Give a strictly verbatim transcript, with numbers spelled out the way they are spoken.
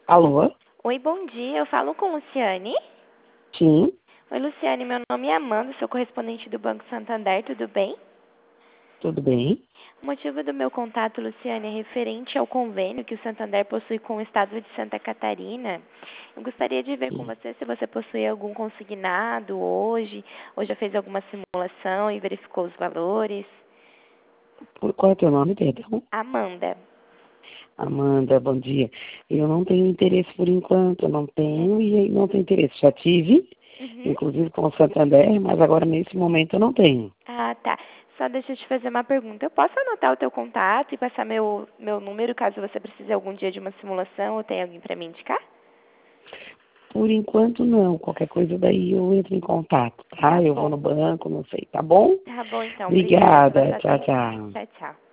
Alô? Oi, bom dia. Eu falo com Luciane. Sim, Oi, Luciane. Meu nome é Amanda, sou correspondente do Banco Santander. Tudo bem? tudo bem? O motivo do meu contato, Luciane, é referente ao convênio que o Santander possui com o estado de Santa Catarina. Eu gostaria de ver com Sim. você se você possui algum consignado hoje, ou já fez alguma simulação e verificou os valores. Por- Qual é o teu nome, perdão? Amanda. Amanda, bom dia. Eu não tenho interesse por enquanto, eu não É. tenho e não tenho interesse. Já tive, Uhum. inclusive com o Santander, mas agora nesse momento eu não tenho. Ah, tá. Só deixa eu te fazer uma pergunta. Eu posso anotar o teu contato e passar meu, meu número caso você precise algum dia de uma simulação ou tenha alguém para me indicar? Por enquanto não, qualquer coisa daí eu entro em contato, Tá tá? Eu vou bom. no banco, não sei, tá bom? Tá bom, então. Obrigada pela Obrigada, sua tchau, atenção. tchau. Tchau, tchau.